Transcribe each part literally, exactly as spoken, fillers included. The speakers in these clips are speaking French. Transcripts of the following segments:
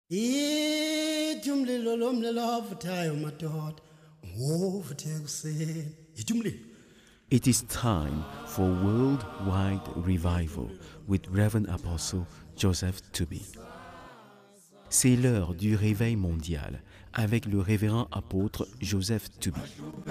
Ithi umlilo lo mlilo avuthayo madoda ngowuvuthe ekuseni. Ithi umlilo. It is time for worldwide revival with Reverend Apostle Joseph Tooby. C'est l'heure du réveil mondial avec le révérend apôtre Joseph Tooby.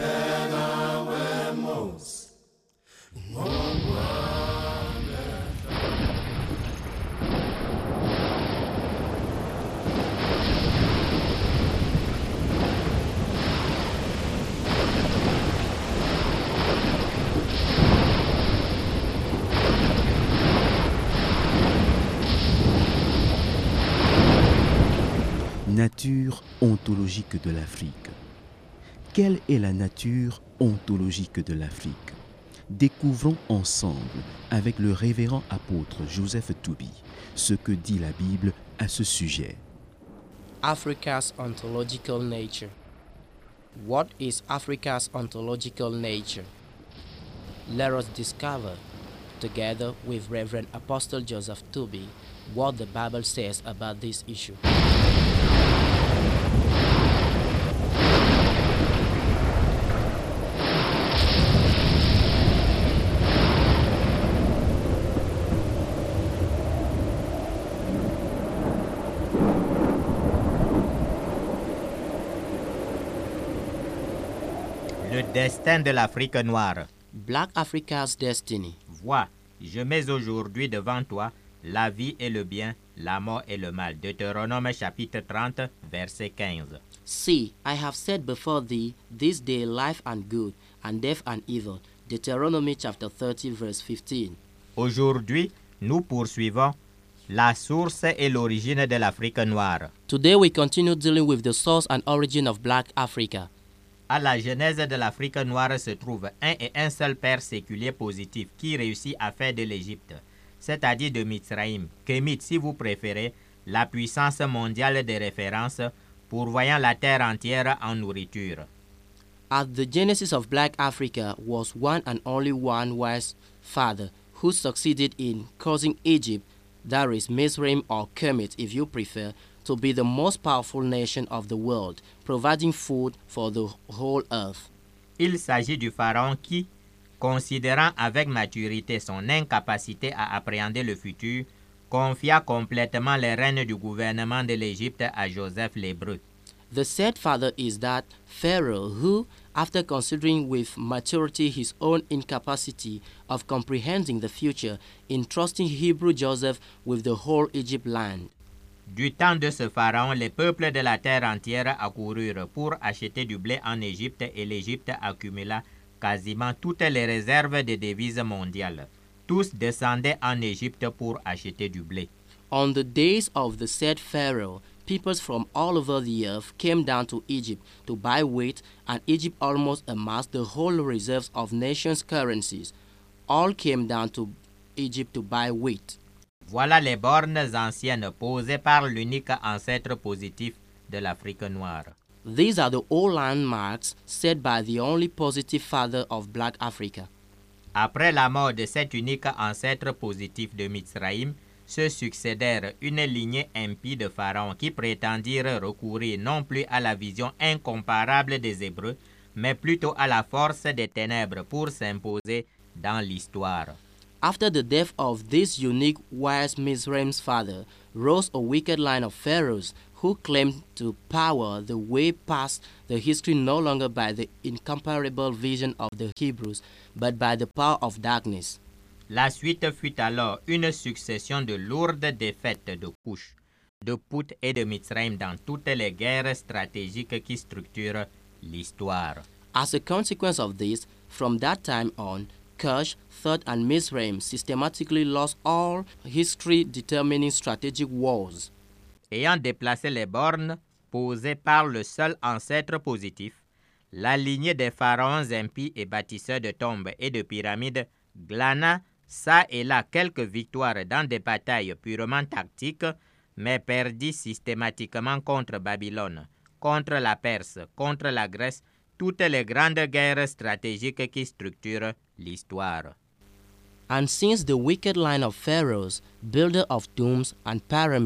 Nature ontologique de l'Afrique. Quelle est la nature ontologique de l'Afrique? Découvrons ensemble avec le révérend apôtre Joseph Tooby ce que dit la Bible à ce sujet. Africa's ontological nature. What is Africa's ontological nature? Let us discover, together with Reverend Apostle Joseph Tooby, what the Bible says about this issue. Le destin de l'Afrique noire. Black Africa's destiny. Vois, je mets aujourd'hui devant toi la vie et le bien, la mort et le mal. Deutéronome chapitre trente, verset quinze. See, I have set before thee this day life and good, and death and evil. Deuteronomy chapter thirty, verse fifteen. Aujourd'hui, nous poursuivons la source et l'origine de l'Afrique noire. Today we continue dealing with the source and origin of Black Africa. À la genèse de l'Afrique noire se trouve un et un seul père séculier positif qui réussit à faire de l'Égypte, c'est-à-dire de Mizraïm, Kémite si vous préférez, la puissance mondiale de référence, pourvoyant la terre entière en nourriture. At the genesis of Black Africa was one and only one wise father who succeeded in causing Egypt, that is Mizraim or Kemet if you prefer, to be the most powerful nation of the world, providing food for the whole earth. Il s'agit du pharaon qui, considérant avec maturité son incapacité à appréhender le futur, confia complètement les rênes du gouvernement de l'Égypte à Joseph l'Hébreu. The said father is that Pharaoh who, after considering with maturity his own incapacity of comprehending the future, entrusting Hebrew Joseph with the whole Egypt land. Du temps de ce pharaon, les peuples de la terre entière accoururent pour acheter du blé en Égypte et l'Égypte accumula quasiment toutes les réserves de devises mondiales. Tous descendaient en Égypte pour acheter du blé. On the days of the said Pharaoh, peoples from all over the earth came down to Egypt to buy wheat, and Egypt almost amassed the whole reserves of nations' currencies. All came down to Egypt to buy wheat. Voilà les bornes anciennes posées par l'unique ancêtre positif de l'Afrique noire. These are the old landmarks set by the only positive father of Black Africa. Après la mort de cet unique ancêtre positif de Mizraïm, se succédèrent une lignée impie de pharaons qui prétendirent recourir non plus à la vision incomparable des Hébreux, mais plutôt à la force des ténèbres pour s'imposer dans l'histoire. After the death of this unique wise Mizraim's father, rose a wicked line of pharaohs who claimed to power the way past the history no longer by the incomparable vision of the Hebrews, but by the power of darkness. La suite fut alors une succession de lourdes défaites de Cush, de Put et de Mizraïm dans toutes les guerres stratégiques qui structurent l'histoire. As a consequence of this, from that time on, Cush, Third and Mizraim systematically lost all history-determining strategic wars. Ayant déplacé les bornes posées par le seul ancêtre positif, la lignée des pharaons impies et bâtisseurs de tombes et de pyramides glana ça et là quelques victoires dans des batailles purement tactiques, mais perdit systématiquement contre Babylone, contre la Perse, contre la Grèce, toutes les grandes guerres stratégiques qui structurent l'histoire. And since the wicked line of pharaohs, builder of tombs and pyramids,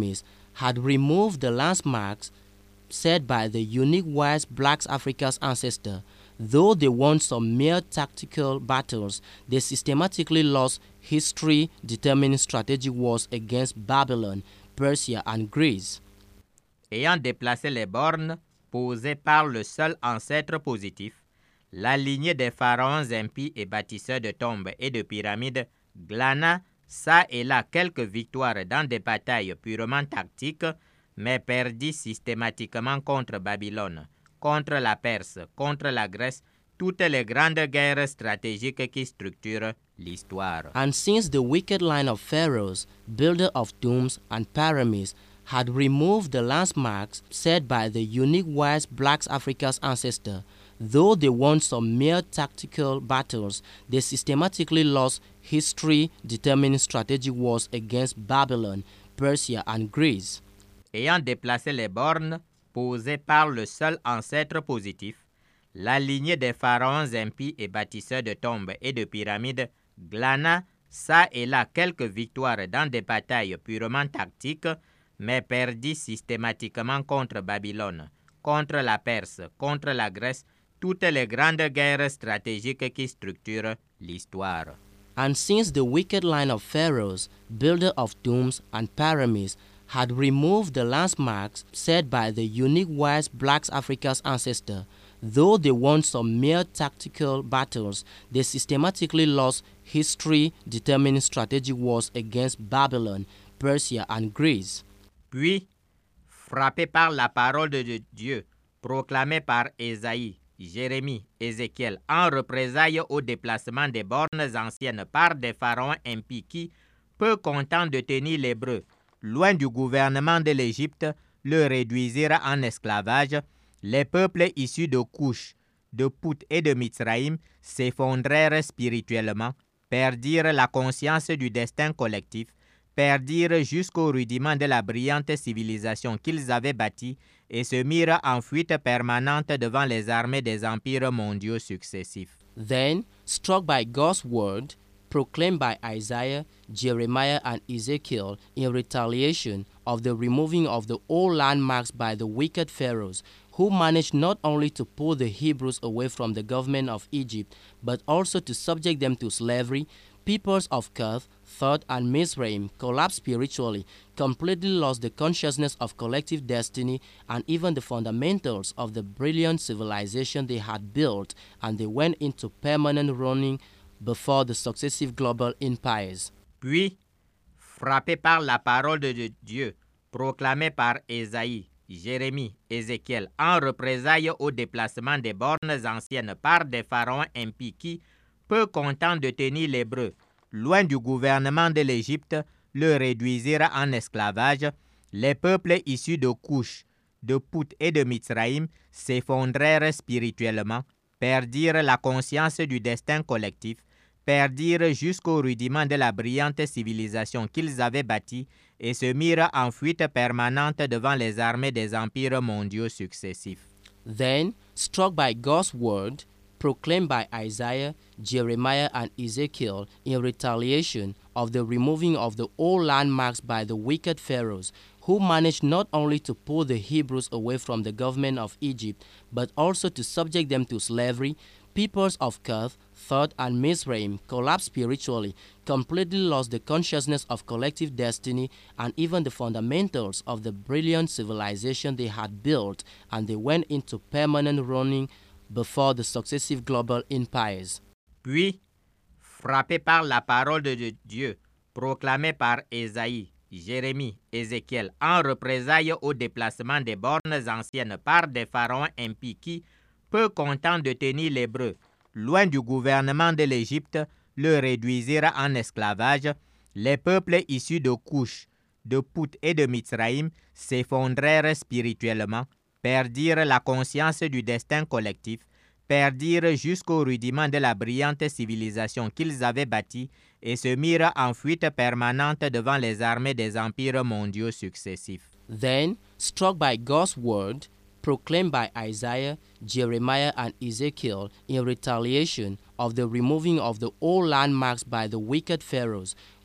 had removed the landmarks set by the unique wise Black Africa's ancestor. Though they won some mere tactical battles, they systematically lost history-determining strategic wars against Babylon, Persia, and Greece. Ayant déplacé les bornes posées par le seul ancêtre positif, la lignée des pharaons impies et bâtisseurs de tombes et de pyramides glana ça et là quelques victoires dans des batailles purement tactiques, mais perdit systématiquement contre Babylone, contre la Perse, contre la Grèce, toutes les grandes guerres stratégiques qui structurent l'histoire. And since the wicked line of pharaohs, builder of tombs and pyramids, had removed the landmarks set by the unique wise Black Africa's ancestor, though they won some mere tactical battles, they systematically lost history-determining strategic wars against Babylon, Persia, and Greece. Ayant déplacé les bornes posées par le seul ancêtre positif, la lignée des pharaons impies et bâtisseurs de tombes et de pyramides glana ça et là quelques victoires dans des batailles purement tactiques, mais perdit systématiquement contre Babylone, contre la Perse, contre la Grèce, toutes les grandes guerres stratégiques qui structurent l'histoire. And since the wicked line of pharaohs, builder of tombs and pyramids, had removed the landmarks set by the unique wise Black Africa's ancestor, though they won some mere tactical battles, they systematically lost history-determining strategic wars against Babylon, Persia, and Greece. Puis, frappé par la parole de Dieu, proclamée par Ésaïe, Jérémie, Ézéchiel, en représailles au déplacement des bornes anciennes par des pharaons impies qui, peu contents de tenir l'hébreu, loin du gouvernement de l'Égypte, le réduisirent en esclavage, les peuples issus de Couche, de Pout et de Mizraïm s'effondrèrent spirituellement, perdirent la conscience du destin collectif, perdirent jusqu'au rudiment de la brillante civilisation qu'ils avaient bâtie et se mirent en fuite permanente devant les armées des empires mondiaux successifs. Then, struck by God's word, proclaimed by Isaiah, Jeremiah, and Ezekiel in retaliation of the removing of the old landmarks by the wicked pharaohs, who managed not only to pull the Hebrews away from the government of Egypt, but also to subject them to slavery, peoples of Cuth, Thought, and Mizraim collapsed spiritually, completely lost the consciousness of collective destiny and even the fundamentals of the brilliant civilization they had built, and they went into permanent ruin before the successive global empires. Puis, frappé par la parole de Dieu, proclamée par Ésaïe, Jérémie, Ézéchiel, en représailles au déplacement des bornes anciennes par des pharaons impies qui, peu contents de tenir l'hébreu, loin du gouvernement de l'Égypte, le réduisirent en esclavage, les peuples issus de Couche, de Pout et de Mizraïm s'effondrèrent spirituellement, perdirent la conscience du destin collectif, perdirent jusqu'au rudiment de la brillante civilisation qu'ils avaient bâtie et se mirent en fuite permanente devant les armées des empires mondiaux successifs. Then, struck by God's word, proclaimed by Isaiah, Jeremiah, and Ezekiel in retaliation of the removing of the old landmarks by the wicked pharaohs, who managed not only to pull the Hebrews away from the government of Egypt, but also to subject them to slavery, peoples of Cuth, Thought, and Mizraim collapsed spiritually, completely lost the consciousness of collective destiny and even the fundamentals of the brilliant civilization they had built, and they went into permanent ruin before the successive global empires. Puis, frappé par la parole de Dieu, proclamée par Ésaïe, Jérémie, Ézéchiel, en représailles au déplacement des bornes anciennes par des pharaons impies qui, peu contents de tenir l'hébreu, loin du gouvernement de l'Égypte, le réduisirent en esclavage, les peuples issus de Couche, de Pout et de Mizraïm s'effondrèrent spirituellement, perdirent la conscience du destin collectif, perdirent jusqu'au rudiment de la brillante civilisation qu'ils avaient bâtie et se mirent en fuite permanente devant les armées des empires mondiaux successifs. Then, struck by God's word, proclaimed by Isaiah, Jeremiah, and Ezekiel in retaliation of the removing of the old landmarks by the wicked pharaohs,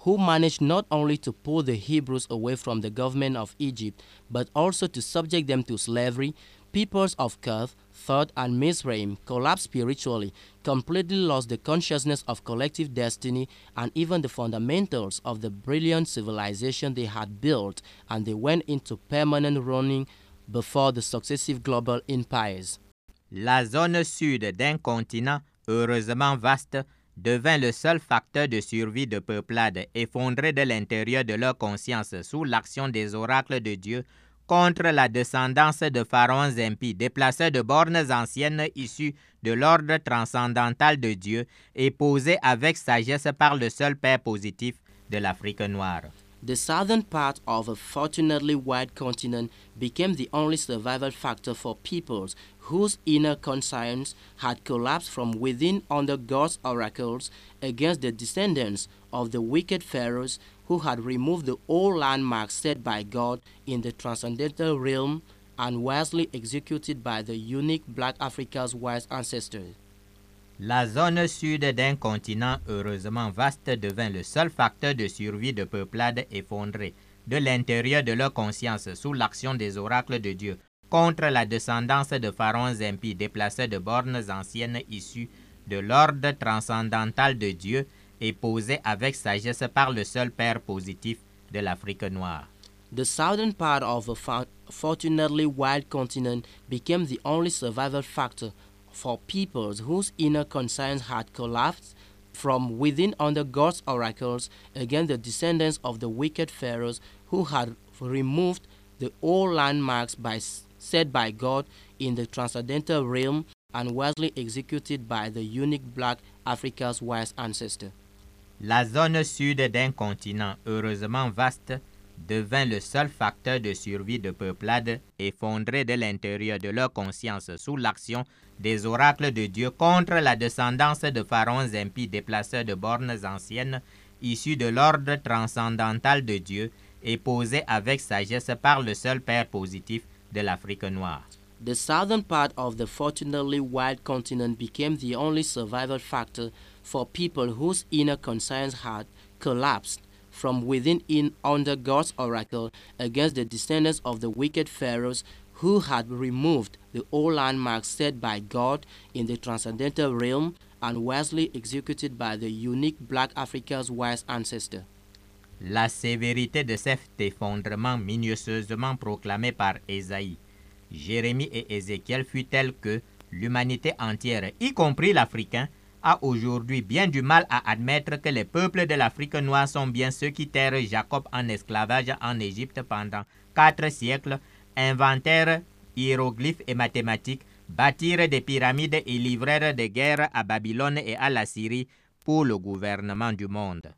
who managed not only to pull the Hebrews away from the government of Egypt, but also to subject them to slavery, peoples of Cuth, Thought, and Mizraim collapsed spiritually, completely lost the consciousness of collective destiny and even the fundamentals of the brilliant civilization they had built, and they went into permanent ruin before the successive global empires. La zone sud d'un continent heureusement vaste devint le seul facteur de survie de peuplades effondrées de l'intérieur de leur conscience sous l'action des oracles de Dieu contre la descendance de pharaons impies, déplacés de bornes anciennes issues de l'ordre transcendantal de Dieu et posées avec sagesse par le seul Père positif de l'Afrique noire. The southern part of a fortunately wide continent became the only survival factor for peoples whose inner conscience had collapsed from within under God's oracles against the descendants of the wicked pharaohs who had removed the old landmarks set by God in the transcendental realm and wisely executed by the unique Black Africa's wise ancestors. La zone sud d'un continent heureusement vaste devint le seul facteur de survie de peuplades effondrées de l'intérieur de leur conscience sous l'action des oracles de Dieu contre la descendance de pharaons impies déplacés de bornes anciennes issues de l'ordre transcendantal de Dieu et posées avec sagesse par le seul Père positif de l'Afrique noire. The southern part of a fortunately wide continent became the only survival factor for peoples whose inner conscience had collapsed from within under God's oracles against the descendants of the wicked pharaohs who had removed the old landmarks by, set by God in the transcendental realm and wisely executed by the unique Black Africa's wise ancestor. La zone sud d'un continent heureusement vaste devint le seul facteur de survie de peuplades effondrées de l'intérieur de leur conscience sous l'action des oracles de Dieu contre la descendance de pharaons impies déplacés de bornes anciennes issus de l'ordre transcendantal de Dieu et posées avec sagesse par le seul Père positif de l'Afrique noire. The southern part of the fortunately wide continent became the only survival factor for people whose inner conscience had collapsed from within in under God's oracle against the descendants of the wicked pharaohs who had removed the old landmarks set by God in the transcendental realm and wisely executed by the unique Black Africa's wise ancestor. La sévérité de cet effondrement minutieusement proclamé par Ésaïe, Jérémie et Ézéchiel fut telle que l'humanité entière, y compris l'Africain, a aujourd'hui bien du mal à admettre que les peuples de l'Afrique noire sont bien ceux qui terrent Jacob en esclavage en Égypte pendant quatre siècles, inventèrent hiéroglyphes et mathématiques, bâtirent des pyramides et livrèrent des guerres à Babylone et à la Syrie pour le gouvernement du monde.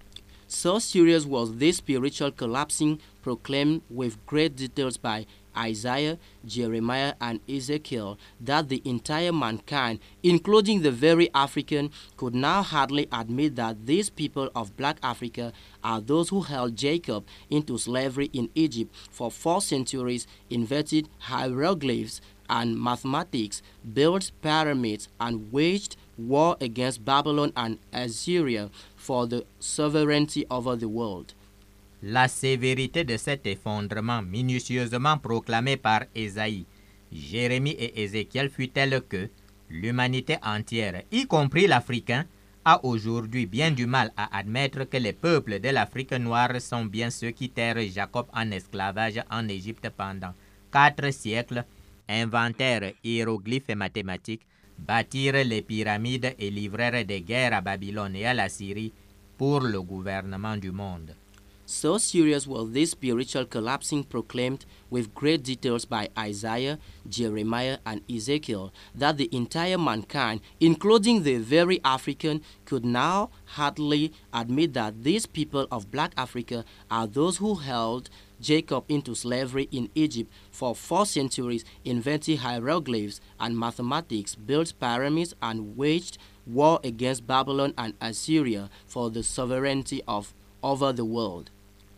So serious was this spiritual collapsing proclaimed with great details by Isaiah, Jeremiah, and Ezekiel that the entire mankind, including the very African, could now hardly admit that these people of Black Africa are those who held Jacob into slavery in Egypt for four centuries, invented hieroglyphs and mathematics, built pyramids, and waged war against Babylon and Assyria for the sovereignty over the world. La sévérité de cet effondrement minutieusement proclamé par Ésaïe, Jérémie et Ézéchiel fut telle que l'humanité entière, y compris l'Africain, a aujourd'hui bien du mal à admettre que les peuples de l'Afrique noire sont bien ceux qui terrent Jacob en esclavage en Égypte pendant quatre siècles, inventèrent hiéroglyphes et mathématiques, bâtirent les pyramides et livrèrent des guerres à Babylone et à la Syrie pour le gouvernement du monde. So serious was this spiritual collapsing proclaimed with great details by Isaiah, Jeremiah, and Ezekiel that the entire mankind, including the very African, could now hardly admit that these people of Black Africa are those who held Jacob into slavery in Egypt for four centuries, invented hieroglyphs and mathematics, built pyramids, and waged war against Babylon and Assyria for the sovereignty of over the world.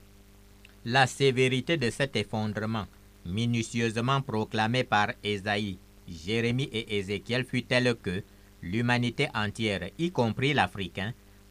La sévérité de cet effondrement, minutieusement proclamé par Ésaïe, Jérémie et Ézéchiel fut telle que l'humanité entière, y compris l'Africain,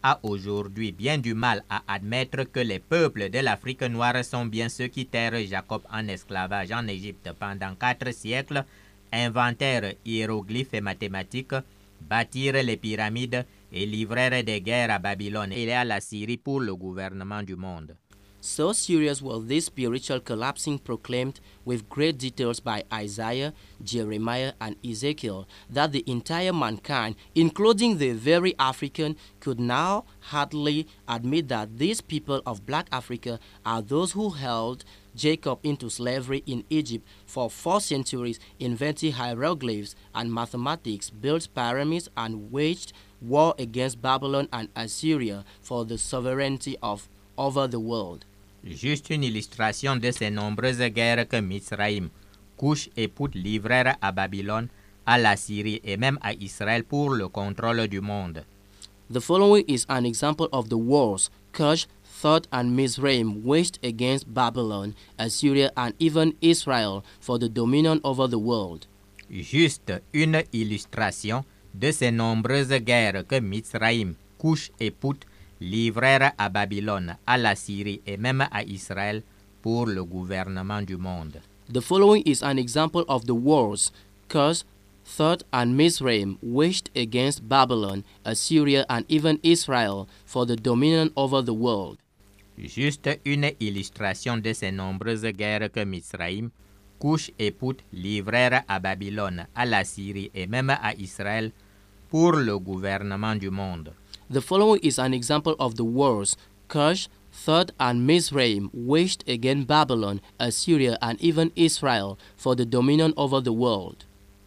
a aujourd'hui bien du mal à admettre que les peuples de l'Afrique noire sont bien ceux qui terrent Jacob en esclavage en Égypte pendant quatre siècles, inventèrent hiéroglyphes et mathématiques, bâtirent les pyramides et livrèrent des guerres à Babylone et à la Syrie pour le gouvernement du monde. So serious was this spiritual collapsing proclaimed with great details by Isaiah, Jeremiah, and Ezekiel that the entire mankind, including the very African, could now hardly admit that these people of black Africa are those who held Jacob into slavery in Egypt for four centuries, invented hieroglyphs and mathematics, built pyramids, and waged war against Babylon and Assyria for the sovereignty of over the world. Juste une illustration de ces nombreuses guerres que Mizraïm, Couche et Pout livrèrent à Babylone, à la Syrie et même à Israël pour le contrôle du monde. The following is an example of the wars Cush, Thought, and Mizraim waged against Babylon, Assyria, and even Israel for the dominion over the world. Juste une illustration de ces nombreuses guerres que Mizraïm, Couche et Pout livrèrent à Babylone, à la Syrie et même à Israël pour le gouvernement du monde. The following is an example of the wars Cush, Thought, and Mizraim waged against Babylon, Assyria, and even Israel for the dominion over the world. Juste une illustration de ces nombreuses guerres que Mizraïm, Couche et Pout livrèrent à Babylone, à la Syrie et même à Israël pour le gouvernement du monde. The following is an example of the wars Cush, Thought, and Mizraim waged against Babylon, Assyria, and even Israel for the dominion over the world.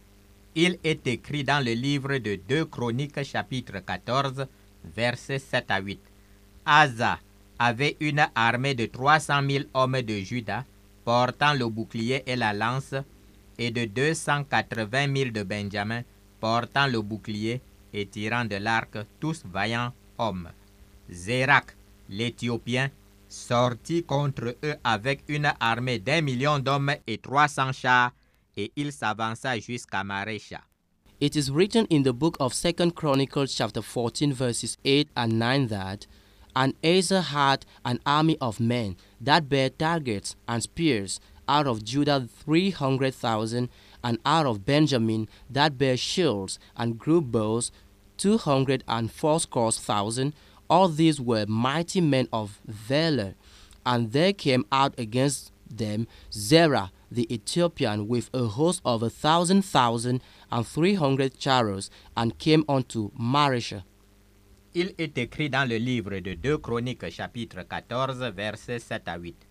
Il est écrit dans le livre de deux Chroniques chapitre quatorze, versets sept à huit. Asa avait une armée de trois cent mille hommes de Juda, portant le bouclier et la lance, et de deux cent quatre-vingt mille de Benjamin, portant le bouclier et tirant de l'arc, tous vaillants hommes. Zérak, l'Éthiopien, sortit contre eux avec une armée d'un million d'hommes et trois cents chars, et il s'avança jusqu'à Marécha. It is written in the book of Second Chronicles chapter fourteen verses eight and nine that, And Asa had an army of men that bare targets and spears, out of Judah three hundred thousand, and out of Benjamin that bare shields and grew bows two hundred and fourscore thousand. All these were mighty men of valor. And there came out against them Zerah the Ethiopian with a host of a thousand thousand and three hundred chariots, and came unto Marécha. Il est écrit dans le livre de deux Chroniques chapitre quatorze, versets sept à huit.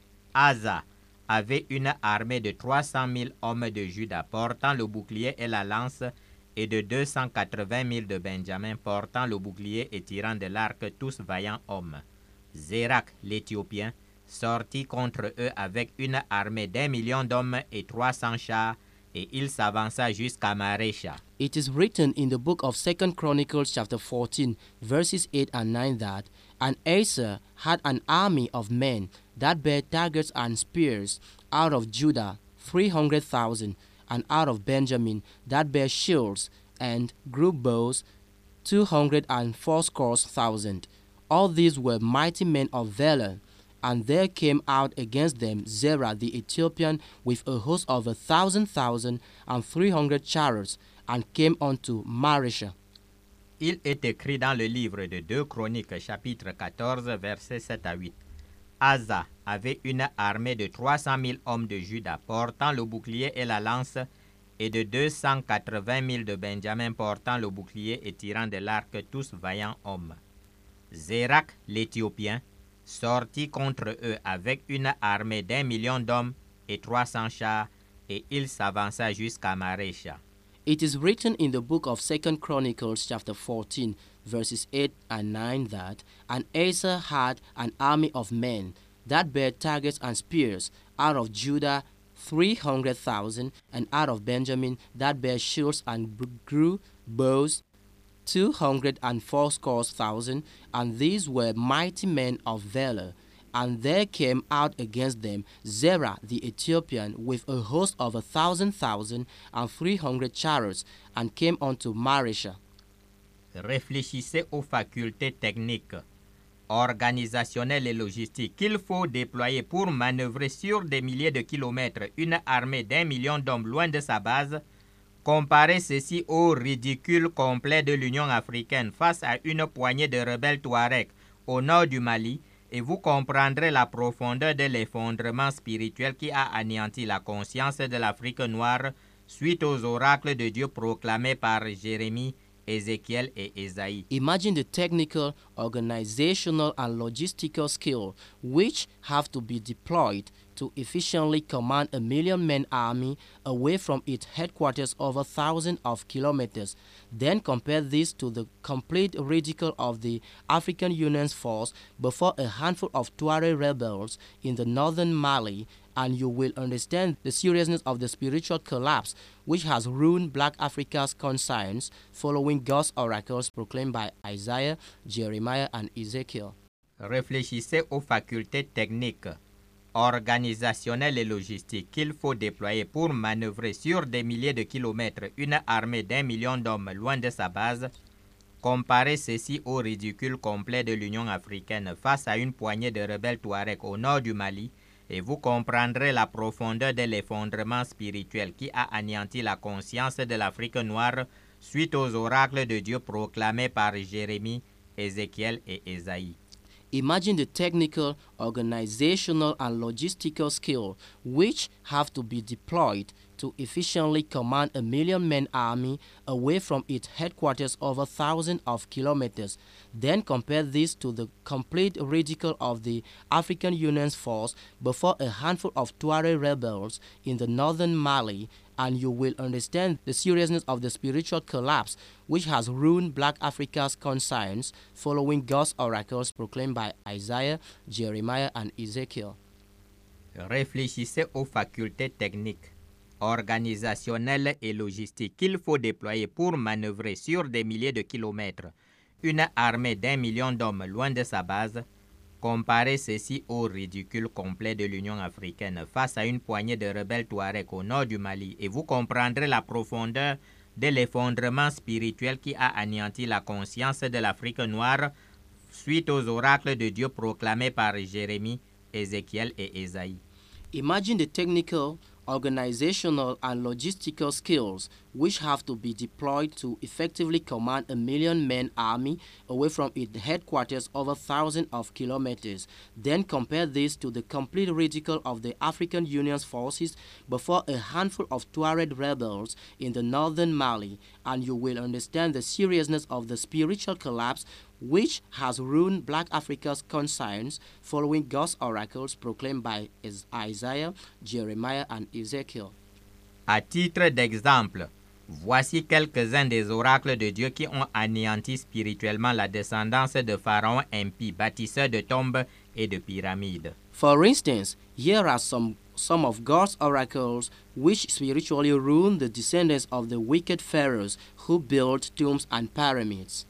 Asa avait une armée de trois cent mille hommes de Juda portant le bouclier et la lance, et de deux cent quatre-vingt mille de Benjamin portant le bouclier et tirant de l'arc, tous vaillants hommes. Zérak, l'Éthiopien, sortit contre eux avec une armée d'un million d'hommes et trois cents chars, et il s'avança jusqu'à Marécha. It is written in the book of Second Chronicles chapter fourteen, verses eight and nine that, And Asa had an army of men that bare targets and spears, out of Judah three hundred thousand, and out of Benjamin that bare shields and grew bows two hundred and fourscore thousand. All these were mighty men of valor. And there came out against them Zerah the Ethiopian with a host of a thousand thousand and three hundred chariots, and came unto Marécha. Il est écrit dans le livre de deux Chroniques chapitre quatorze, versets sept à huit. Asa avait une armée de trois cent mille hommes de Juda portant le bouclier et la lance, et de deux cent quatre-vingt mille de Benjamin portant le bouclier et tirant de l'arc, tous vaillants hommes. Zérak l'Éthiopien sortit contre eux avec une armée d'un million d'hommes et trois cents chars, et il s'avança jusqu'à Marécha. It is written in the book of Second Chronicles chapter fourteen, verses eight and nine that, And Asa had an army of men that bare targets and spears, out of Judah three hundred thousand, and out of Benjamin that bare shields and grew bows two hundred and fourscore thousand, and these were mighty men of valor. And there came out against them Zerah the Ethiopian with a host of a thousand thousand and three hundred chariots, and came unto Marécha. Réfléchissez aux facultés techniques, organisationnelles et logistiques qu'il faut déployer pour manœuvrer sur des milliers de kilomètres une armée d'un million d'hommes loin de sa base. Comparez ceci au ridicule complet de l'Union africaine face à une poignée de rebelles Touaregs au nord du Mali et vous comprendrez la profondeur de l'effondrement spirituel qui a anéanti la conscience de l'Afrique noire suite aux oracles de Dieu proclamés par Jérémie, Ézéchiel et Ésaïe. Imagine the technical, organizational, and logistical skill which have to be deployed to efficiently command a million-man army away from its headquarters over thousands of kilometers. Then compare this to the complete ridicule of the African Union's force before a handful of Tuareg rebels in the northern Mali, and you will understand the seriousness of the spiritual collapse which has ruined Black Africa's conscience following God's oracles proclaimed by Isaiah, Jeremiah, and Ezekiel. Réfléchissez aux facultés techniques, organisationnelles et logistiques qu'il faut déployer pour manœuvrer sur des milliers de kilomètres une armée d'un million d'hommes loin de sa base. Comparez ceci au ridicule complet de l'Union africaine face à une poignée de rebelles Touaregs au nord du Mali, et vous comprendrez la profondeur de l'effondrement spirituel qui a anéanti la conscience de l'Afrique noire suite aux oracles de Dieu proclamés par Jérémie, Ézéchiel et Ésaïe. Imagine the technical, organizational, and logistical skill which have to be deployed to efficiently command a million-man army away from its headquarters over thousands of kilometers. Then compare this to the complete ridicule of the African Union's force before a handful of Tuareg rebels in the northern Mali, and you will understand the seriousness of the spiritual collapse which has ruined Black Africa's conscience following God's oracles proclaimed by Isaiah, Jeremiah, and Ezekiel. Réfléchissez aux facultés techniques, organisationnelles et logistiques qu'il faut déployer pour manœuvrer sur des milliers de kilomètres une armée d'un million d'hommes loin de sa base. Comparez ceci au ridicule complet de l'Union africaine face à une poignée de rebelles Touaregs au nord du Mali et vous comprendrez la profondeur de l'effondrement spirituel qui a anéanti la conscience de l'Afrique noire suite aux oracles de Dieu proclamés par Jérémie, Ézéchiel et Ésaïe. Imagine the technical, organizational, and logistical skills which have to be deployed to effectively command a million-man army away from its headquarters over thousands of kilometers. Then compare this to the complete ridicule of the African Union's forces before a handful of Tuareg rebels in the northern Mali, and you will understand the seriousness of the spiritual collapse which has ruined Black Africa's conscience following God's oracles proclaimed by Isaiah, Jeremiah, and Ezekiel. À titre d'exemple, voici quelques-uns des oracles de Dieu qui ont anéanti spirituellement la descendance de Pharaon impie, bâtisseur de tombes et de pyramides. For instance, here are some, some of God's oracles which spiritually ruined the descendants of the wicked pharaohs who built tombs and pyramids.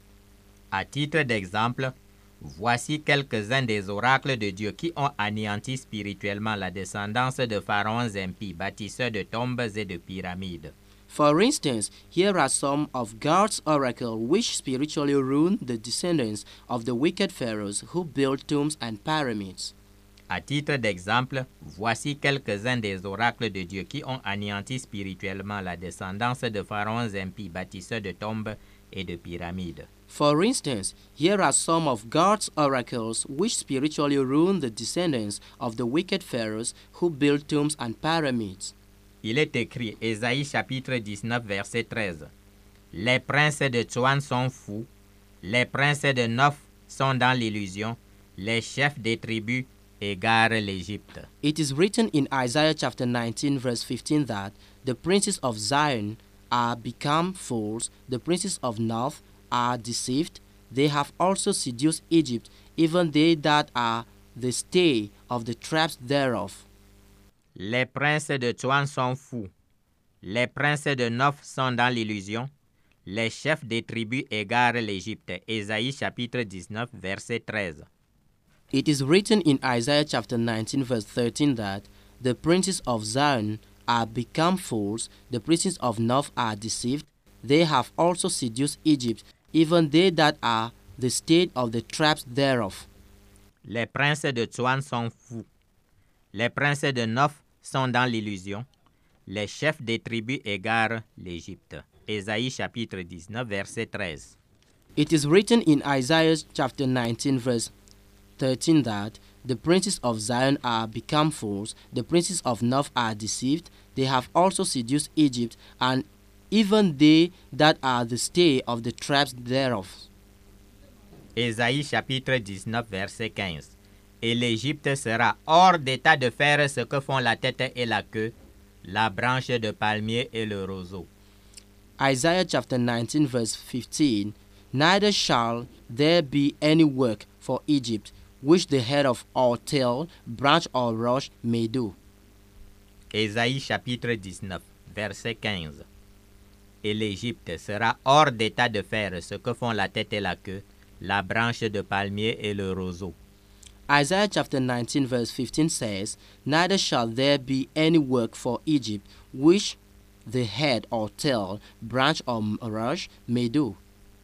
À titre d'exemple, voici quelques-uns des oracles de Dieu qui ont anéanti spirituellement la descendance de pharaons impies, bâtisseurs de tombes et de pyramides. For instance, here are some of God's oracles which spiritually ruined the descendants of the wicked pharaohs who built tombs and pyramids. À titre d'exemple, voici quelques-uns des oracles de Dieu qui ont anéanti spirituellement la descendance de pharaons impies, bâtisseurs de tombes et de pyramides. For instance, here are some of God's oracles which spiritually ruined the descendants of the wicked pharaohs who built tombs and pyramids. Il est écrit, Ésaïe chapitre dix-neuf, verset treize. Les princes de Tsoan sont fous, les princes de Noph sont dans l'illusion, les chefs des tribus égarent l'Égypte. It is written in Isaiah chapter nineteen, verse fifteen that the princes of Zion are become fools, the princes of North are deceived, they have also seduced Egypt, even they that are the stay of the traps thereof. Les princes de Tsoan sont fous, les princes de Noph sont dans l'illusion, les chefs des tribus égarent l'Égypte. Ésaïe chapitre dix-neuf, verset treize. It is written in Isaiah chapter nineteen, verse thirteen that the princes of Zion are become fools, the princes of North are deceived, they have also seduced Egypt, even they that are the state of the traps thereof. Les princes de Tsoan sont fous. Les princes de Noph sont dans l'illusion. Les chefs des tribus égarent l'Égypte. Ésaïe chapitre dix-neuf, verset treize. It is written in Isaiah chapter nineteen, verse thirteen that the princes of Zion are become fools, the princes of North are deceived, they have also seduced Egypt, and even they that are the stay of the traps thereof. Ésaïe chapitre dix-neuf, verset quinze. Et l'Égypte sera hors d'état de faire ce que font la tête et la queue, la branche de palmier et le roseau. Isaiah chapter nineteen, verse fifteen. Neither shall there be any work for Egypt, which the head of or tail, branch or rush may do. Ésaïe chapitre dix-neuf, verset quinze. Et l'Égypte sera hors d'état de faire ce que font la tête et la queue, la branche de palmier et le roseau. Isaiah chapter nineteen, verse fifteen says, Neither shall there be any work for Egypt, which the head or tail, branch or rush may do.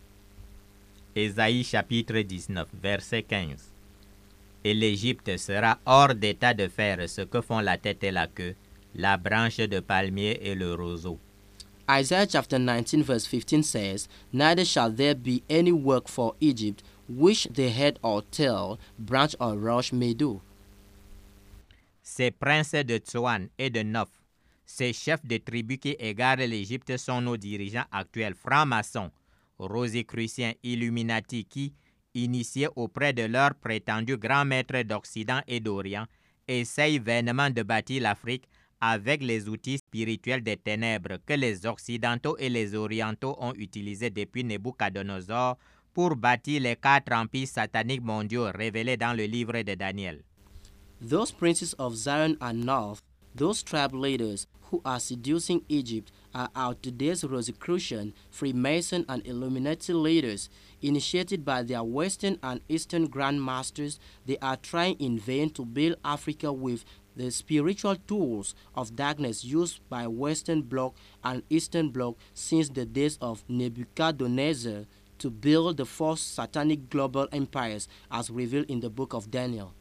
Ésaïe chapitre dix-neuf, verset quinze. Et l'Égypte sera hors d'état de faire ce que font la tête et la queue, la branche de palmier et le roseau. Isaiah chapter nineteen, verse fifteen says, Neither shall there be any work for Egypt, which the head or tail, branch or rush may do. Ces princes de Tsoan et de Noph, ces chefs de tribus qui égarent l'Égypte sont nos dirigeants actuels francs-maçons, rosicruciens, illuminati qui, initiés auprès de leurs prétendus grands maîtres d'Occident et d'Orient, essayent vainement de bâtir l'Afrique avec les outils spirituels des ténèbres que les Occidentaux et les Orientaux ont utilisés depuis Nebuchadnezzar pour bâtir les quatre empires sataniques mondiaux révélés dans le livre de Daniel. Those princes of Zion and North, those tribe leaders who are seducing Egypt, are our today's Rosicrucian, Freemason, and Illuminati leaders. Initiated by their Western and Eastern Grand Masters, they are trying in vain to build Africa with the spiritual tools of darkness used by Western Bloc and Eastern Bloc since the days of Nebuchadnezzar to build the false satanic global empires as revealed in the book of Daniel.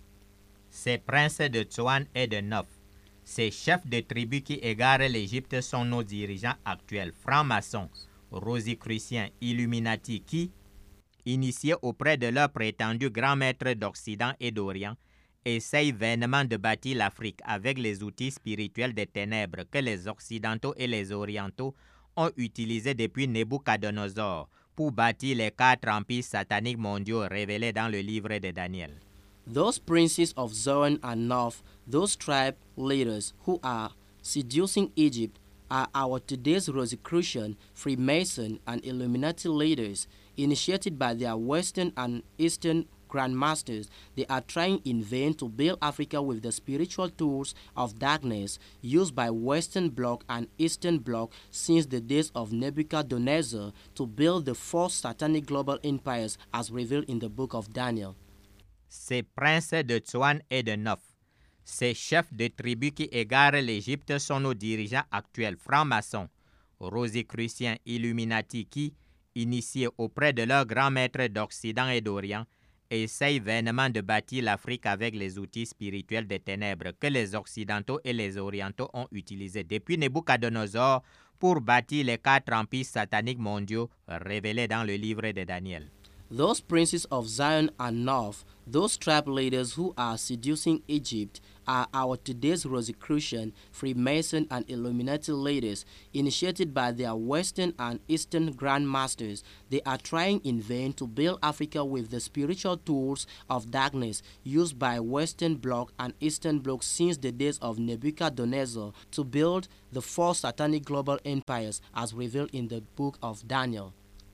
Ces princes de Tsoan et de Noph, ces chefs de tribus qui égarent l'Égypte sont nos dirigeants actuels, francs-maçons, rosicruciens, illuminati qui, initiés auprès de leurs prétendus grands maîtres d'Occident et d'Orient, essayent vainement de bâtir l'Afrique avec les outils spirituels des ténèbres que les Occidentaux et les Orientaux ont utilisés depuis Nebuchadnezzar pour bâtir les quatre empires sataniques mondiaux révélés dans le livre de Daniel. Those princes of Zion and North, those tribe leaders who are seducing Egypt, are our today's Rosicrucian, Freemason, and Illuminati leaders. Initiated by their Western and Eastern grandmasters, they are trying in vain to build Africa with the spiritual tools of darkness used by Western Bloc and Eastern Bloc since the days of Nebuchadnezzar to build the false satanic global empires as revealed in the book of Daniel. Ces princes de Tsoan et de Noph, ces chefs de tribus qui égarent l'Égypte sont nos dirigeants actuels, francs-maçons, rosicruciens, illuminati qui, initiés auprès de leurs grands maîtres d'Occident et d'Orient, essayent vainement de bâtir l'Afrique avec les outils spirituels des ténèbres que les Occidentaux et les Orientaux ont utilisés depuis Nebuchadnezzar pour bâtir les quatre empires sataniques mondiaux révélés dans le livre de Daniel. Those princes of Zion and North, those tribe leaders who are seducing Egypt, are our today's Rosicrucian, Freemason, and Illuminati leaders. Initiated by their Western and Eastern Grand Masters, they are trying in vain to build Africa with the spiritual tools of darkness used by Western Bloc and Eastern Bloc since the days of Nebuchadnezzar to build the false satanic global empires as revealed in the book of Daniel.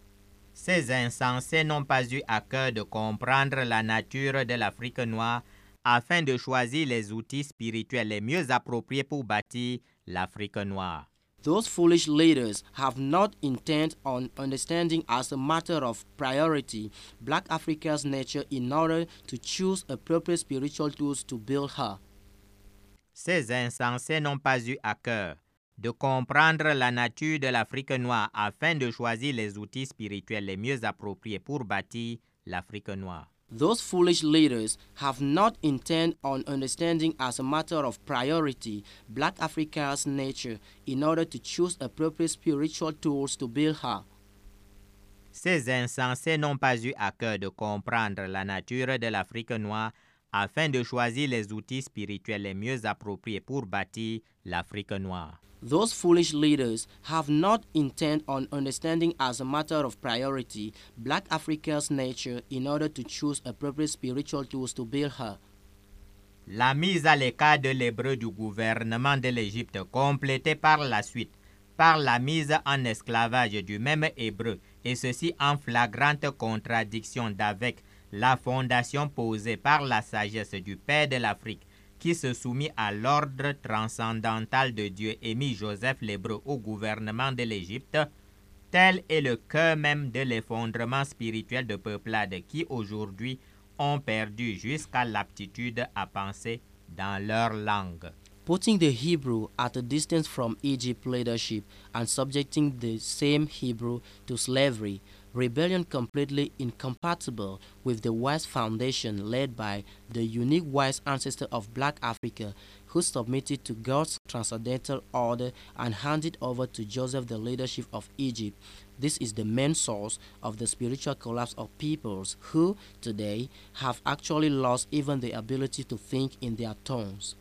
Ces insensés n'ont pas eu à cœur de comprendre la nature de l'Afrique noire afin de choisir les outils spirituels les mieux appropriés pour bâtir l'Afrique noire. Those foolish leaders have not intent on understanding as a matter of priority Black Africa's nature in order to choose appropriate spiritual tools to build her. Ces insensés n'ont pas eu à cœur de comprendre la nature de l'Afrique noire afin de choisir les outils spirituels les mieux appropriés pour bâtir l'Afrique noire. Those foolish leaders have not intended on understanding as a matter of priority Black Africa's nature in order to choose appropriate spiritual tools to build her. Ces insensés n'ont pas eu à cœur de comprendre la nature de l'Afrique noire afin de choisir les outils spirituels les mieux appropriés pour bâtir l'Afrique noire. Those foolish leaders have not intended on understanding as a matter of priority Black Africa's nature in order to choose appropriate spiritual tools to build her. La mise à l'écart de l'hébreu du gouvernement de l'Égypte, complétée par la suite par la mise en esclavage du même hébreu, et ceci en flagrante contradiction d'avec la fondation posée par la sagesse du Père de l'Afrique, qui se soumit à l'ordre transcendantal de Dieu et mit Joseph l'Hébreu au gouvernement de l'Égypte, tel est le cœur même de l'effondrement spirituel de peuplades qui aujourd'hui ont perdu jusqu'à l'aptitude à penser dans leur langue. Putting the Hebrew at a distance from Egypt leadership and subjecting the same Hebrew to slavery, rebellion completely incompatible with the wise foundation led by the unique wise ancestor of Black Africa who submitted to God's transcendental order and handed over to Joseph the leadership of Egypt. This is the main source of the spiritual collapse of peoples who, today, have actually lost even the ability to think in their tongues.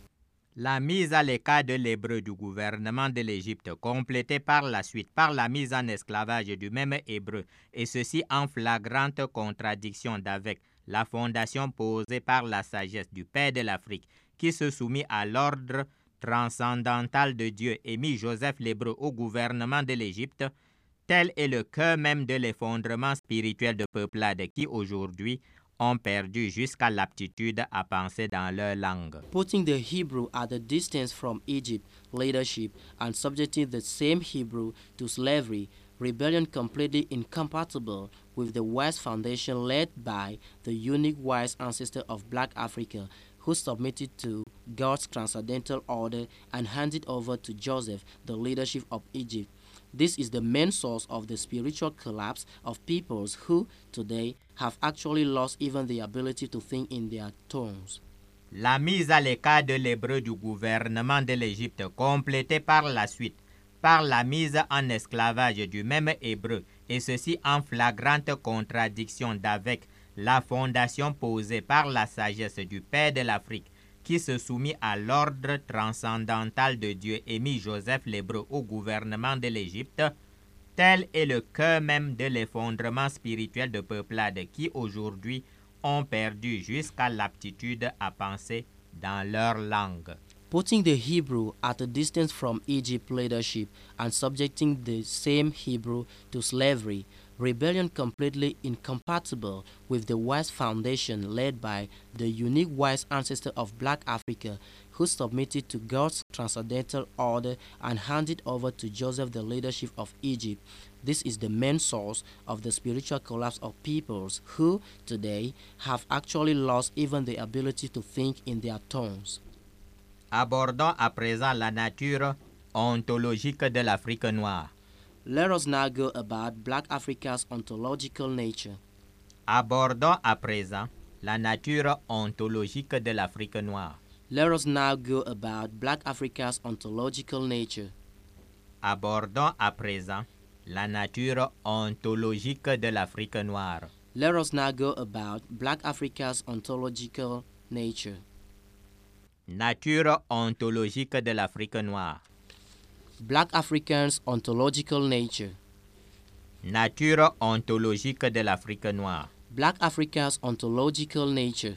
La mise à l'écart de l'hébreu du gouvernement de l'Égypte, complétée par la suite par la mise en esclavage du même hébreu, et ceci en flagrante contradiction d'avec la fondation posée par la sagesse du Père de l'Afrique, qui se soumit à l'ordre transcendantal de Dieu et mit Joseph l'Hébreu au gouvernement de l'Égypte, tel est le cœur même de l'effondrement spirituel de peuplades qui aujourd'hui ont perdu jusqu'à l'aptitude à penser dans leur langue. Putting the Hebrew at a distance from Egypt leadership and subjecting the same Hebrew to slavery, rebellion completely incompatible with the wise foundation led by the unique wise ancestor of Black Africa who submitted to God's transcendental order and handed over to Joseph the leadership of Egypt. This is the main source of the spiritual collapse of peoples who, today, have actually lost even the ability to think in their tongues. La mise à l'écart de l'hébreu du gouvernement de l'Égypte, complétée par la suite par la mise en esclavage du même hébreu, et ceci en flagrante contradiction d'avec la fondation posée par la sagesse du Père de l'Afrique, qui se soumit à l'ordre transcendantal de Dieu et mit Joseph l'Hébreu au gouvernement de l'Égypte, tel est le cœur même de l'effondrement spirituel de peuplades qui aujourd'hui ont perdu jusqu'à l'aptitude à penser dans leur langue. Putting the Hebrew at a distance from Egypt leadership and subjecting the same Hebrew to slavery, rebellion completely incompatible with the wise foundation led by the unique wise ancestor of Black Africa who submitted to God's transcendental order and handed over to Joseph the leadership of Egypt. This is the main source of the spiritual collapse of peoples who, today, have actually lost even the ability to think in their tongues. Abordons à présent la nature ontologique de l'Afrique noire. Let us now go about Black Africa's ontological nature. Abordons à présent la nature ontologique de l'Afrique noire. Let us now go about Black Africa's ontological nature. Abordons à présent la nature ontologique de l'Afrique noire. Let us now go about Black Africa's ontological nature. Nature ontologique de l'Afrique noire. Black Africans' ontological nature. Nature ontologique de l'Afrique noire. Black Africa's ontological nature.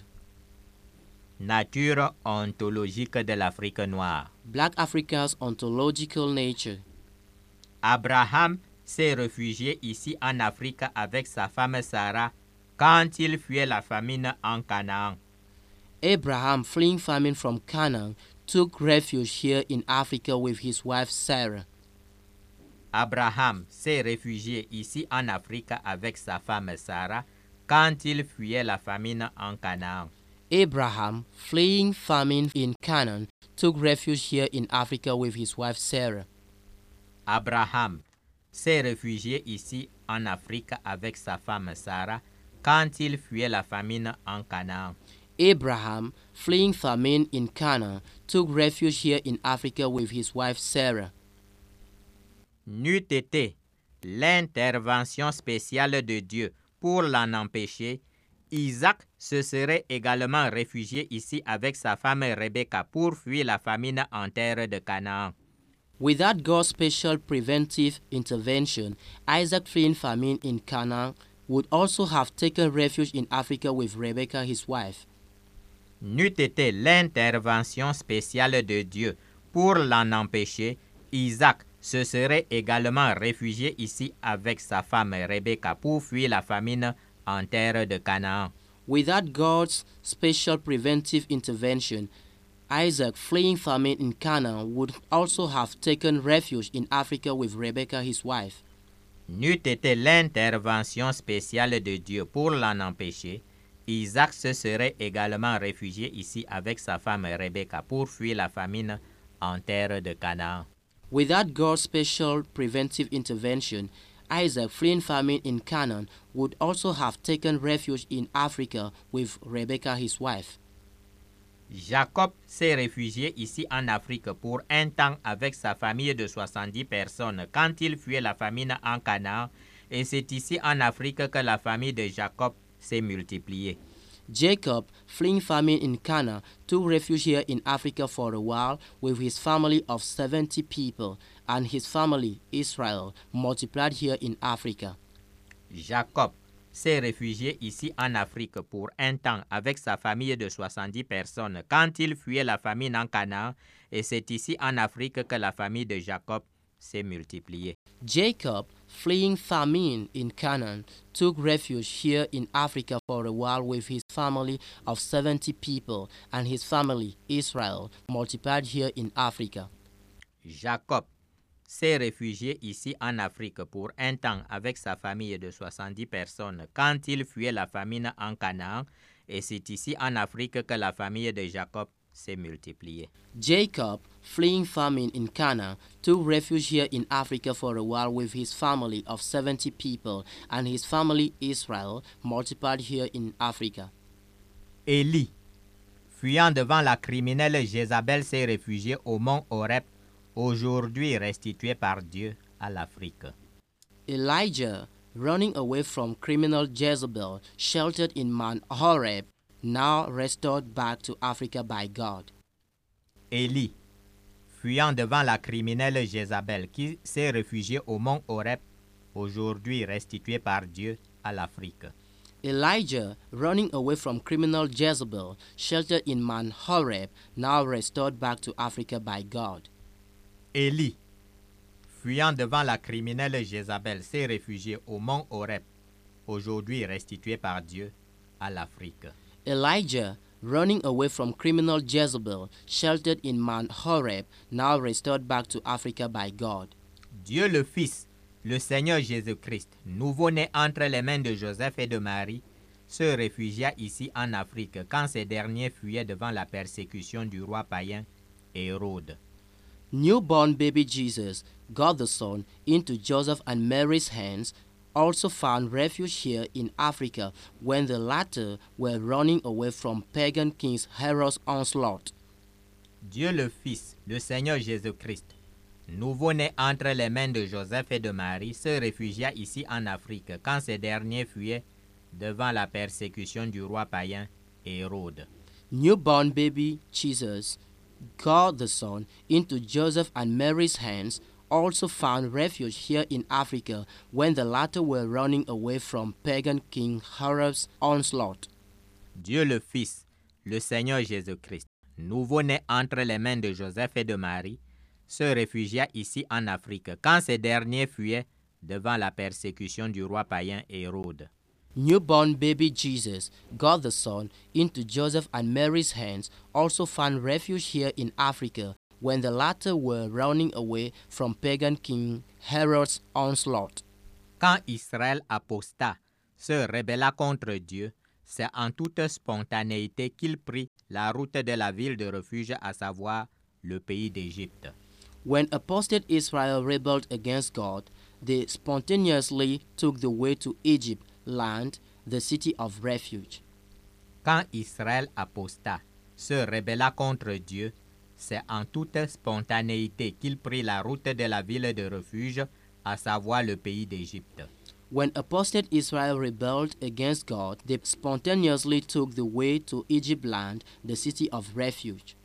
Nature ontologique de l'Afrique noire. Black Africa's ontological nature. Abraham s'est réfugié ici en Afrique avec sa femme Sarah quand il fuyait la famine en Canaan. Abraham, fleeing famine from Canaan, took refuge here in Africa with his wife Sarah. Abraham s'est réfugié ici en Afrique avec sa femme Sarah quand il fuyait la famine en Canaan. Abraham, fleeing famine in Canaan, took refuge here in Africa with his wife Sarah. Abraham s'est réfugié ici en Afrique avec sa femme Sarah quand il fuyait la famine en Canaan. Abraham, fleeing famine in Canaan, took refuge here in Africa with his wife Sarah. N'eût été l'intervention spéciale de Dieu pour l'en empêcher, Isaac se serait également réfugié ici avec sa femme Rebecca pour fuir la famine en terre de Canaan. Without God's special preventive intervention, Isaac, fleeing famine in Canaan, would also have taken refuge in Africa with Rebecca, his wife. N'eût été l'intervention spéciale de Dieu pour l'en empêcher, Isaac se serait également réfugié ici avec sa femme Rebecca pour fuir la famine en terre de Canaan. Without God's special preventive intervention, Isaac, fleeing famine in Canaan, would also have taken refuge in Africa with Rebecca, his wife. N'eût été l'intervention spéciale de Dieu pour l'en empêcher, Isaac se serait également réfugié ici avec sa femme Rebecca pour fuir la famine en terre de Canaan. Without God's special preventive intervention, Isaac, fleeing famine in Canaan, would also have taken refuge in Africa with Rebecca, his wife. Jacob s'est réfugié ici en Afrique pour un temps avec sa famille de soixante-dix personnes quand il fuyait la famine en Canaan, et c'est ici en Afrique que la famille de Jacob s'est multipliée. Jacob, fleeing famine in Canaan, took refuge here in Africa for a while with his family of seventy people, and his family, Israel, multiplied here in Africa. Jacob s'est réfugié ici en Afrique pour un temps avec sa famille de soixante-dix personnes quand il fuyait la famine en Canaan, et c'est ici en Afrique que la famille de Jacob s'est multipliée. Jacob, fleeing famine in Canaan, took refuge here in Africa for a while with his family of seventy people, and his family, Israel, multiplied here in Africa. Jacob s'est réfugié ici en Afrique pour un temps avec sa famille de soixante-dix personnes quand il fuyait la famine en Canaan, et c'est ici en Afrique que la famille de Jacob s'est multipliée. Jacob, fleeing famine in Canaan, took refuge here in Africa for a while with his family of seventy people, and his family, Israel, multiplied here in Africa. Élie, fuyant devant la criminelle Jézabel, s'est réfugié au mont Horeb, aujourd'hui restitué par Dieu à l'Afrique. Elijah, running away from criminal Jezebel, sheltered in Mount Horeb, now restored back to Africa by God. Élie, fuyant devant la criminelle Jézabel, qui s'est réfugié au mont Horeb, aujourd'hui restitué par Dieu à l'Afrique. Elijah, running away from criminal Jezebel, sheltered in Mount Horeb, now restored back to Africa by God. Élie, fuyant devant la criminelle Jézabel, s'est réfugié au mont Horeb, aujourd'hui restitué par Dieu à l'Afrique. Elijah, running away from criminal Jezebel, sheltered in Mount Horeb, now restored back to Africa by God. Dieu le Fils, le Seigneur Jésus-Christ, nouveau-né entre les mains de Joseph et de Marie, se réfugia ici en Afrique quand ces derniers fuyaient devant la persécution du roi païen Hérode. Newborn baby Jesus, God the Son, into Joseph and Mary's hands, also found refuge here in Africa when the latter were running away from pagan King Herod's onslaught. Dieu le Fils, le Seigneur Jésus-Christ, nouveau-né entre les mains de Joseph et de Marie, se réfugia ici en Afrique quand ces derniers fuyaient devant la persécution du roi païen Hérode. Newborn baby Jesus, God the Son, into Joseph and Mary's hands, also found refuge here in Africa when the latter were running away from pagan King Herod's onslaught. Dieu le Fils, le Seigneur Jésus-Christ, nouveau-né entre les mains de Joseph et de Marie, se réfugia ici en Afrique quand ces derniers fuyaient devant la persécution du roi païen Hérode. Newborn baby Jesus, God the Son, into Joseph and Mary's hands, also found refuge here in Africa when the latter were running away from pagan King Herod's onslaught. Quand Israël aposta se rebella contre Dieu, c'est en toute spontanéité qu'il prit la route de la ville de refuge, à savoir le pays d'Égypte. When apostate Israel rebelled against God, they spontaneously took the way to Egypt land, the city of refuge. Quand Israël apostat se rebella contre Dieu, c'est en toute spontanéité qu'il prit la route de la ville de refuge, à savoir le pays d'Égypte. When apostate Israel rebelled against God, they spontaneously took the way to Egypt land, the city of refuge.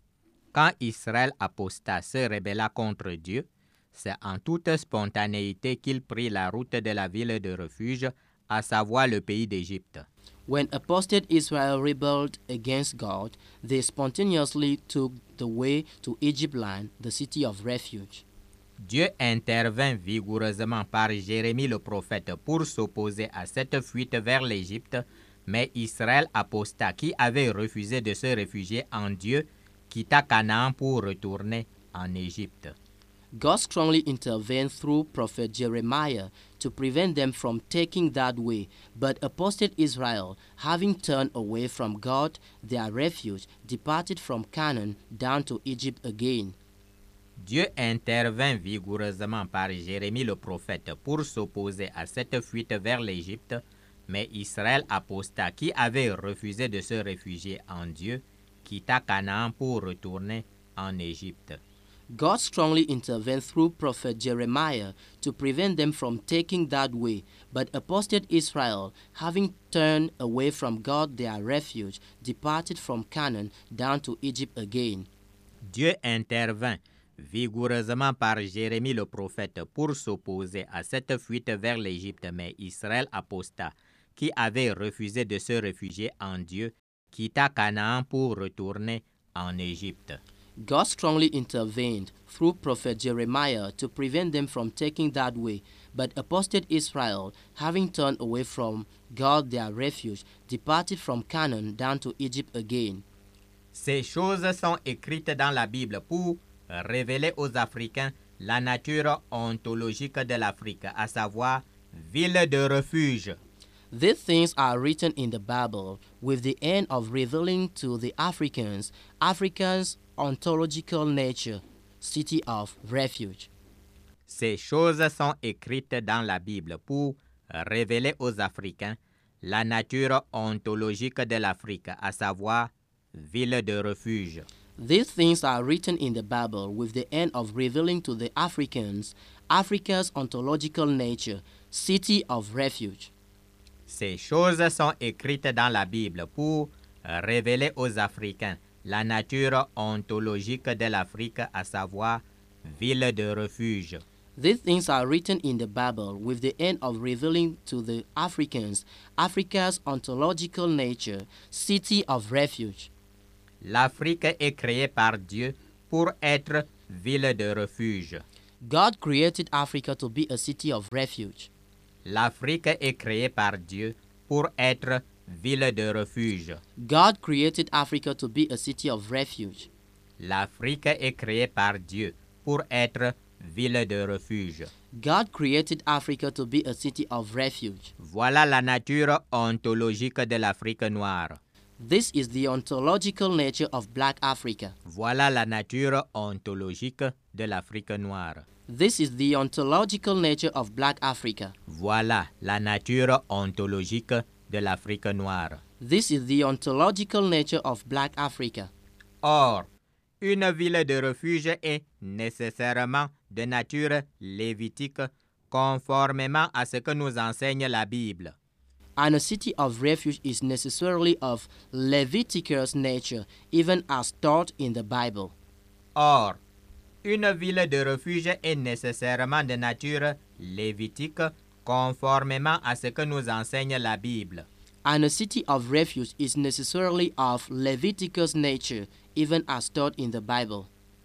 Quand Israël apostat se rebella contre Dieu, c'est en toute spontanéité qu'il prit la route de la ville de refuge, à savoir le pays d'Égypte. When apostate Israel rebelled against God, they spontaneously took the way to Egypt land, the city of refuge. Dieu intervint vigoureusement par Jérémie le prophète pour s'opposer à cette fuite vers l'Égypte, mais Israël apostat, qui avait refusé de se réfugier en Dieu, quitta Canaan pour retourner en Égypte. God strongly intervened through prophet Jeremiah to prevent them from taking that way, but apostate Israel, having turned away from God, their refuge, departed from Canaan down to Egypt again. Dieu intervint vigoureusement par Jérémie le prophète pour s'opposer à cette fuite vers l'Égypte, mais Israël apostat, qui avait refusé de se réfugier en Dieu, quitta Canaan pour retourner en Égypte. God strongly intervened through prophet Jeremiah to prevent them from taking that way, but apostate Israel, having turned away from God their refuge, departed from Canaan down to Egypt again. Dieu intervint vigoureusement par Jérémie le prophète pour s'opposer à cette fuite vers l'Égypte, mais Israël apostat, qui avait refusé de se réfugier en Dieu, quitta Canaan pour retourner en Égypte. God strongly intervened through prophet Jeremiah to prevent them from taking that way, but apostate Israel, having turned away from God their refuge, departed from Canaan down to Egypt again. Ces choses sont écrites dans la Bible pour révéler aux Africains la nature ontologique de l'Afrique, à savoir ville de refuge. These things are written in the Bible with the end of revealing to the Africans Africa's ontological nature, city of refuge. Ces choses sont écrites dans la Bible pour révéler aux Africains la nature ontologique de l'Afrique, à savoir ville de refuge. These things are written in the Bible with the end of revealing to the Africans Africa's ontological nature, city of refuge. Ces choses sont écrites dans la Bible pour révéler aux Africains la nature ontologique de l'Afrique, à savoir ville de refuge. These things are written in the Bible with the end of revealing to the Africans Africa's ontological nature, city of refuge. L'Afrique est créée par Dieu pour être ville de refuge. God created Africa to be a city of refuge. L'Afrique est créée par Dieu pour être ville de refuge. God created Africa to be a city of refuge. L'Afrique est créée par Dieu pour être ville de refuge. God created Africa to be a city of refuge. Voilà la nature ontologique de l'Afrique noire. This is the ontological nature of Black Africa. Voilà la nature ontologique de l'Afrique noire. This is the ontological nature of Black Africa. Voilà la nature ontologique de l'Afrique noire. This is the ontological nature of Black Africa. Or, une ville de refuge est nécessairement de nature lévitique, conformément à ce que nous enseigne la Bible. And a city of refuge is necessarily of Leviticus nature, even as taught in the Bible. Or, une ville de refuge est nécessairement de nature lévitique, conformément à ce que nous enseigne la Bible. And a city of refuge is necessarily of Leviticus nature, even as taught in the Bible.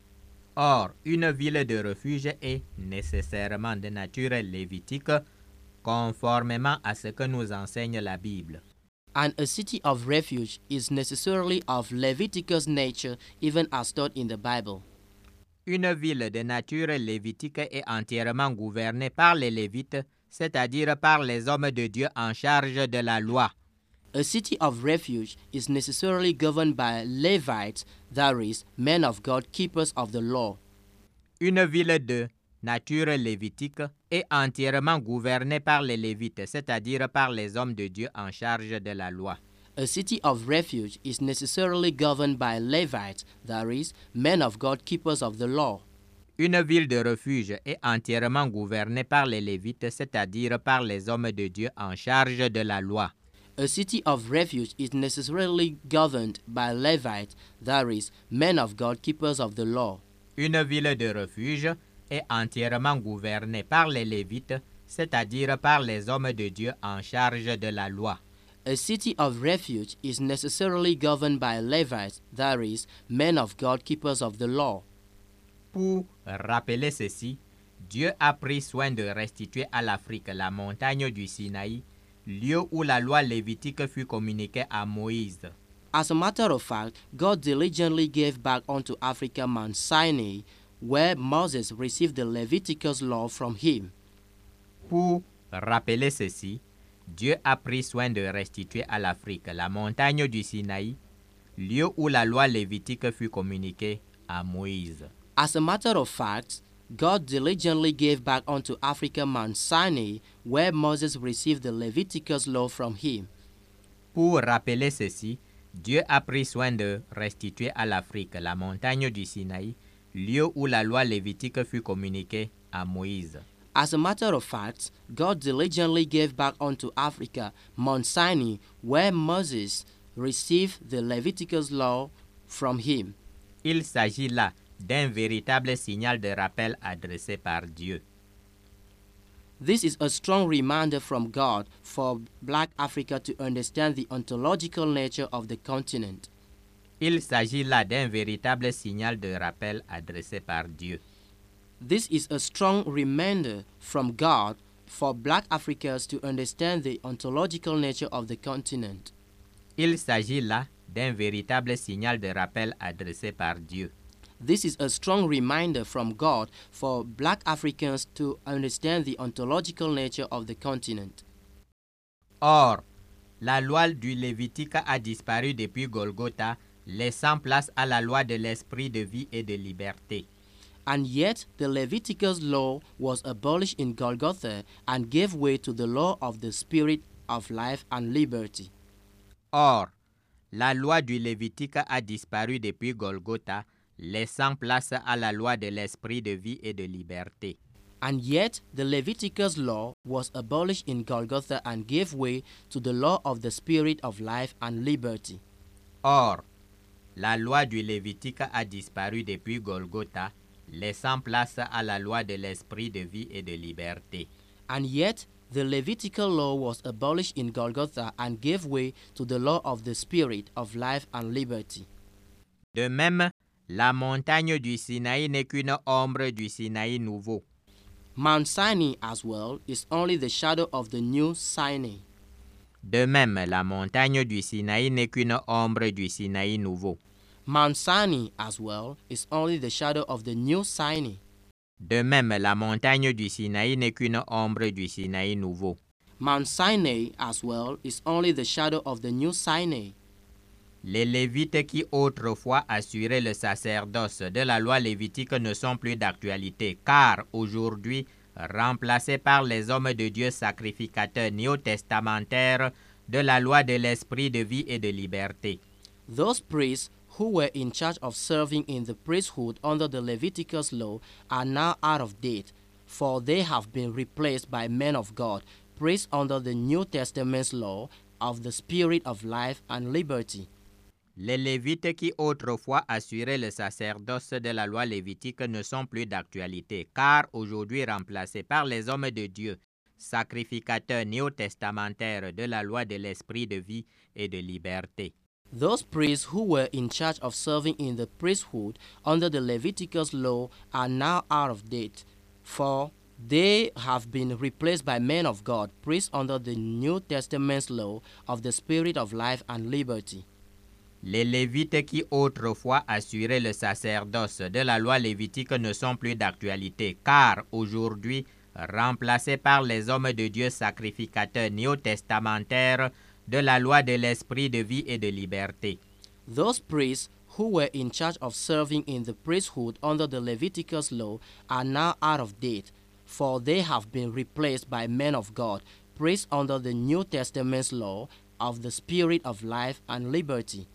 Or, une ville de refuge est nécessairement de nature lévitique, conformément à ce que nous enseigne la Bible. And a city of refuge is necessarily of Leviticus nature, even as taught in the Bible. Une ville de nature lévitique est entièrement gouvernée par les Lévites, c'est-à-dire par les hommes de Dieu en charge de la loi. A city of refuge is necessarily governed by Levites, that is, men of God, keepers of the law. Une ville de nature lévitique est entièrement gouvernée par les Lévites, c'est-à-dire par les hommes de Dieu en charge de la loi. A city of refuge is necessarily governed by Levites, that is, men of God, keepers of the law. Une ville de refuge est entièrement gouvernée par les Lévites, c'est-à-dire par les hommes de Dieu en charge de la loi. A city of refuge is necessarily governed by Levites, that is, men of God, keepers of the law. Une ville de refuge est entièrement gouvernée par les Lévites, c'est-à-dire par les hommes de Dieu en charge de la loi. A city of refuge is necessarily governed by Levites, that is, men of God, keepers of the law. Pour rappeler ceci, Dieu a pris soin de restituer à l'Afrique la montagne du Sinaï, lieu où la loi lévitique fut communiquée à Moïse. As a matter of fact, God diligently gave back unto Africa Mount Sinai, where Moses received the Leviticus law from him. Pour rappeler ceci, Dieu a pris soin de restituer à l'Afrique la montagne du Sinaï, lieu où la loi lévitique fut communiquée à Moïse. As a matter of fact, God diligently gave back unto Africa Mount Sinai, where Moses received the Leviticus law from him. Pour rappeler ceci, Dieu a pris soin de restituer à l'Afrique la montagne du Sinaï, lieu où la loi lévitique fut communiquée à Moïse. As a matter of fact, God diligently gave back unto Africa Mount Sinai, where Moses received the Leviticus law from him. Il s'agit là d'un véritable signal de rappel adressé par Dieu. This is a strong reminder from God for Black Africa to understand the ontological nature of the continent. Il s'agit là d'un véritable signal de rappel adressé par Dieu. This is a strong reminder from God for Black Africans to understand the ontological nature of the continent. Il s'agit là d'un véritable signal de rappel adressé par Dieu. This is a strong reminder from God for Black Africans to understand the ontological nature of the continent. Or, la loi du Lévitique a disparu depuis Golgotha, laissant place à la loi de l'esprit de vie et de liberté. And yet the Leviticus law was abolished in Golgotha and gave way to the law of the Spirit of life and liberty. Or, la loi du Lévitique a disparu depuis Golgotha, laissant place à la loi de l'esprit de vie et de liberté. And yet the Leviticus law was abolished in Golgotha and gave way to the law of the Spirit of life and liberty. Or, la loi du Lévitique a disparu depuis Golgotha, laissant place à la loi de l'esprit de vie et de liberté. And yet the Levitical law was abolished in Golgotha and gave way to the law of the Spirit of life and liberty. De même, la montagne du Sinaï n'est qu'une ombre du Sinaï nouveau. Mount Sinai as well is only the shadow of the new Sinai. De même, la montagne du Sinaï n'est qu'une ombre du Sinaï nouveau. Mount Sinai as well is only the shadow of the new Sinai. De même, la montagne du Sinaï n'est qu'une ombre du Sinaï nouveau. Mount Sinai as well is only the shadow of the new Sinai. Les Lévites qui autrefois assuraient le sacerdoce de la loi lévitique ne sont plus d'actualité, car aujourd'hui, remplacés par les hommes de Dieu sacrificateurs néo-testamentaires de la loi de l'esprit de vie et de liberté. Those priests who were in charge of serving in the priesthood under the Leviticus law are now out of date, for they have been replaced by men of God, priests under the New Testament's law of the Spirit of life and liberty. Les Lévites qui autrefois assuraient le sacerdoce de la loi lévitique ne sont plus d'actualité, car aujourd'hui remplacés par les hommes de Dieu, sacrificateurs néo-testamentaires de la loi de l'esprit de vie et de liberté. Those priests who were in charge of serving in the priesthood under the Leviticus law are now out of date, for they have been replaced by men of God, priests under the New Testament's law of the Spirit of life and liberty. Les Lévites qui autrefois assuraient le sacerdoce de la loi lévitique ne sont plus d'actualité, car aujourd'hui remplacés par les hommes de Dieu sacrificateurs néo-testamentaires de la loi de l'esprit de vie et de liberté. Those priests who were in charge of serving in the priesthood under the Leviticus law are now out of date, for they have been replaced by men of God, priests under the New Testament's law of the Spirit of life and liberty.